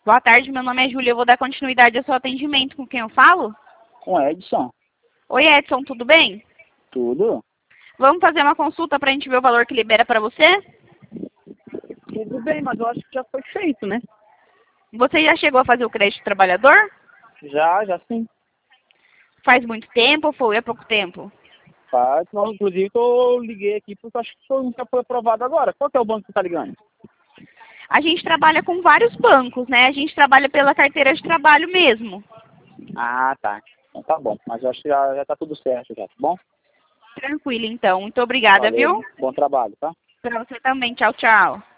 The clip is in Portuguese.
Boa tarde, meu nome é Júlia. Eu vou dar continuidade ao seu atendimento. Com quem eu falo? Com Edson. Oi, Edson, tudo bem? Tudo? Vamos fazer uma consulta para a gente ver o valor que libera para você? Tudo bem, mas eu acho que já foi feito, né? Você já chegou a fazer o crédito trabalhador? Já sim. Faz muito tempo ou foi há pouco tempo? Faz. Não, inclusive, eu liguei aqui porque eu acho que já foi aprovado agora. Qual que é o banco que você tá ligando? A gente trabalha com vários bancos, né? A gente trabalha pela carteira de trabalho mesmo. Ah, tá. Então tá bom. Mas eu acho que já tá tudo certo já, tá bom? Tranquilo, então. Muito obrigada, Valeu. viu? Bom trabalho, tá? Para você também. Tchau, tchau.